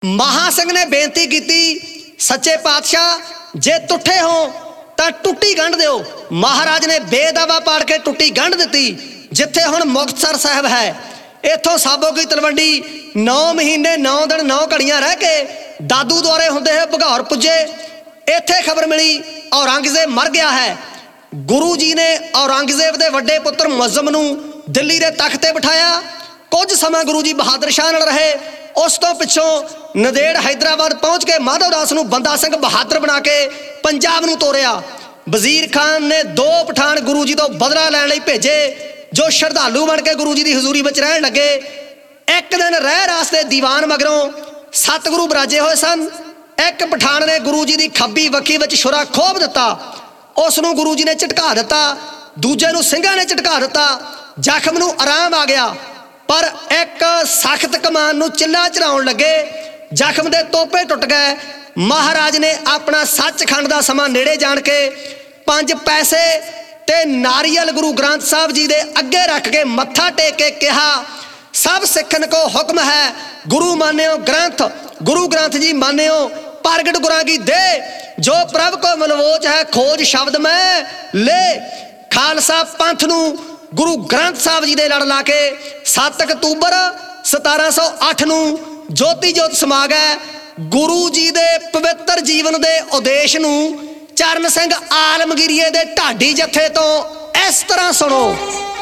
ਮਹਾ ਸਿੰਘ ਨੇ ਬੇਨਤੀ ਕੀਤੀ, ਸੱਚੇ ਪਾਤਸ਼ਾਹ ਜੇ ਤੁੱਠੇ ਹੋ ਤਾਂ ਟੁੱਟੀ ਗੰਢ ਦਿਓ। ਮਹਾਰਾਜ ਨੇ ਬੇਦਾਵਾ ਪਾੜ ਕੇ ਟੁੱਟੀ ਗੰਢ ਦਿੱਤੀ। ਜਿੱਥੇ ਹੁਣ ਮੁਕਤਸਰ ਸਾਹਿਬ ਹੈ, ਇੱਥੋਂ ਸਾਬੋ ਕੀ ਤਲਵੰਡੀ 9 ਮਹੀਨੇ 9 ਦਿਨ 9 ਘੜੀਆਂ ਰਹਿ ਕੇ ਦਾਦੂ ਦੁਆਰੇ ਹੁੰਦੇ ਹੋਏ ਭਗੌਰ ਪੁੱਜੇ। ਇੱਥੇ ਖਬਰ ਮਿਲੀ ਔਰੰਗਜ਼ੇਬ ਮਰ ਗਿਆ ਹੈ। ਗੁਰੂ ਜੀ ਨੇ ਔਰੰਗਜ਼ੇਬ ਦੇ ਵੱਡੇ ਪੁੱਤਰ ਮੁਅੱਜ਼ਮ ਨੂੰ ਦਿੱਲੀ ਦੇ ਤਖਤ ਤੇ ਬਿਠਾਇਆ। ਕੁਝ ਸਮਾਂ ਗੁਰੂ ਜੀ ਬਹਾਦਰ ਸ਼ਾਹ ਨਾਲ ਰਹੇ। ਉਸ ਤੋਂ ਪਿੱਛੋਂ ਨੰਦੇੜ ਹੈਦਰਾਬਾਦ ਪਹੁੰਚ ਕੇ ਮਾਧੋ ਦਾਸ ਨੂੰ ਬੰਦਾ ਸਿੰਘ ਬਹਾਦਰ ਬਣਾ ਕੇ ਪੰਜਾਬ ਨੂੰ ਤੋਰਿਆ। ਵਜ਼ੀਰ ਖਾਨ ਨੇ 2 ਪਠਾਨ ਗੁਰੂ ਜੀ ਤੋਂ ਬਦਲਾ ਲੈਣ ਲਈ ਭੇਜੇ, ਜੋ ਸ਼ਰਧਾਲੂ ਬਣ ਕੇ ਗੁਰੂ ਜੀ ਦੀ ਹਜ਼ੂਰੀ ਵਿੱਚ ਰਹਿਣ ਲੱਗੇ। ਇੱਕ ਦਿਨ ਰਹਿ ਰਾਸ ਦੇ ਦੀਵਾਨ ਮਗਰੋਂ ਸਤਿਗੁਰੂ ਬਰਾਜੇ ਹੋਏ ਸਨ। ਇੱਕ ਪਠਾਨ ਨੇ ਗੁਰੂ ਜੀ ਦੀ ਖੱਬੀ ਵੱਖੀ ਵਿੱਚ ਛੁਰਾ ਖੋਭ ਦਿੱਤਾ। ਉਸ ਨੂੰ ਗੁਰੂ ਜੀ ਨੇ ਝਟਕਾ ਦਿੱਤਾ। ਦੂਜੇ ਨੂੰ ਸਿੰਘਾਂ ਨੇ ਝਟਕਾ ਦਿੱਤਾ। ਜ਼ਖਮ ਨੂੰ ਆਰਾਮ ਆ ਗਿਆ, ਪਰ ਇੱਕ ਸਖਤ ਕਮਾਨ ਨੂੰ ਚਿੱਲਾ ਚੜਾਉਣ ਲੱਗੇ। ਜ਼ਖਮ ਦੇ ਤੋਪੇ ਟੁੱਟ ਗਏ। ਮਹਾਰਾਜ ਨੇ ਆਪਣਾ ਸੱਚਖੰਡ ਦਾ ਸਮਾਂ ਨੇੜੇ ਜਾਣ ਕੇ 5 ਪੈਸੇ ਤੇ ਨਾਰੀਅਲ ਗੁਰੂ ਗ੍ਰੰਥ ਸਾਹਿਬ ਜੀ ਦੇ ਅੱਗੇ ਰੱਖ ਕੇ ਮੱਥਾ ਟੇਕ ਕੇ ਕਿਹਾ, ਸਭ ਸਿੱਖਨ ਕੋ ਹੁਕਮ ਹੈ ਗੁਰੂ ਮਾਨਿਓ ਗ੍ਰੰਥ, ਗੁਰੂ ਗ੍ਰੰਥ ਜੀ ਮਾਨਿਓ ਪ੍ਰਗਟ ਗੁਰਾਂ ਕੀ ਦੇ, ਜੋ ਪ੍ਰਭ ਕੋ ਮਲਵੋਚ ਹੈ ਖੋਜ ਸ਼ਬਦ ਮੈਂ ਲੈ। ਖਾਲਸਾ ਪੰਥ ਨੂੰ ਗੁਰੂ ਗ੍ਰੰਥ ਸਾਹਿਬ ਜੀ ਦੇ ਲੜ ਲਾ ਕੇ 7 ਅਕਤੂਬਰ 1708 ਨੂੰ ਜੋਤੀ ਜੋਤ ਸਮਾ ਗਏ। ਗੁਰੂ ਜੀ ਦੇ ਪਵਿੱਤਰ ਜੀਵਨ ਦੇ ਉਦੇਸ਼ ਨੂੰ ਚਰਨ ਸਿੰਘ ਆਲਮਗੀਰੀਏ ਦੇ ਢਾਡੀ ਜੱਥੇ ਤੋਂ ਇਸ ਤਰ੍ਹਾਂ ਸੁਣੋ।